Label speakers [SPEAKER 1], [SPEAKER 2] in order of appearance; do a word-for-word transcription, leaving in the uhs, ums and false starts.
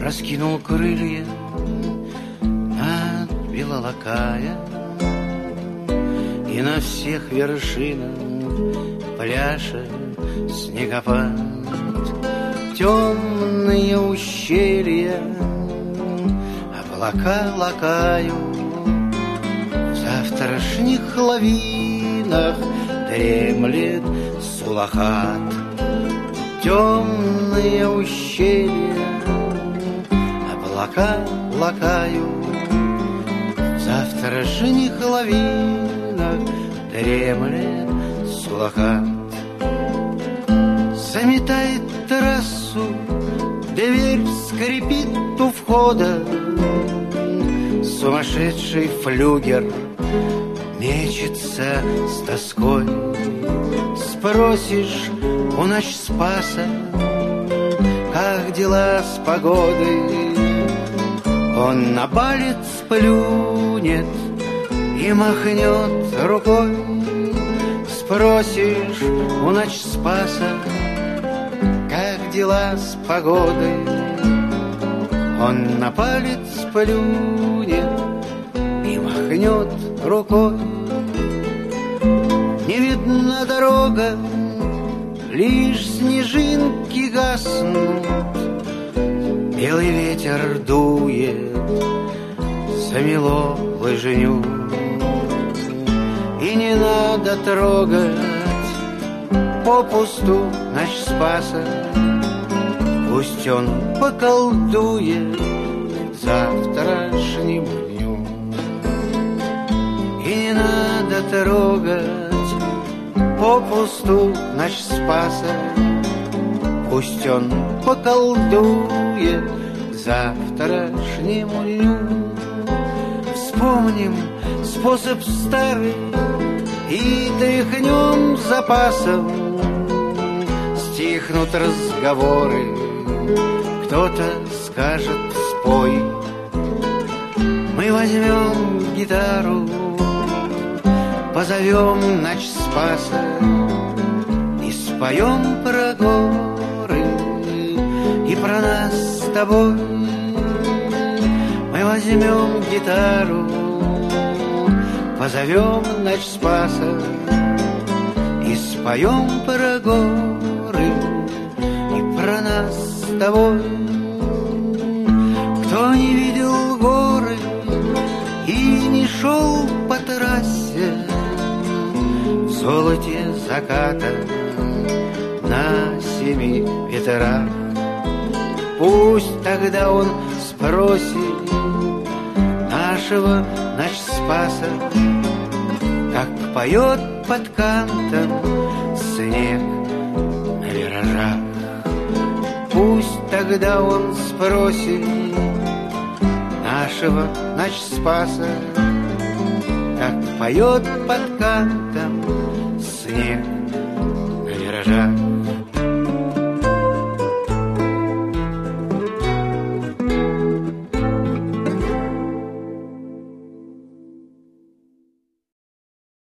[SPEAKER 1] раскинул крылья над Белолокая, и на всех вершинах пляшет снегопад. Темные ущелья облака лакают, в завтрашних лавинах дремлет Сулахат. Темные ущелья облака лакают, в завтрашних лавинах дремлет Сулахат. Заметает трассу, дверь скрипит у входа, сумасшедший флюгер мечется с тоской. Спросишь у начспаса, как дела с погодой, он на палец плюнет и махнет рукой. Спросишь у начспаса, как дела с погодой, он на палец плюнет и махнет рукой. Не видна дорога, лишь снежинки гаснут, белый ветер дует, замело лыжню. И не надо трогать попусту начспаса, пусть он поколдует завтрашним днем. И не надо трогать попусту начспаса, пусть он поколдует завтрашнему дню. Вспомним способ старый и тряхнем запасом. Стихнут разговоры, кто-то скажет спой. Мы возьмем гитару, позовем начспаса и споем про горы и про нас с тобой. Мы возьмем гитару, позовем начспаса и споем про горы и про нас с тобой. Кто не видел горы и не шел по трассе в золоте заката на семи ветрах, пусть тогда он спросит нашего начспаса, как поет под кантом снег на виражах. Пусть тогда он спросит нашего начспаса, как поет под кантом снег на виражах.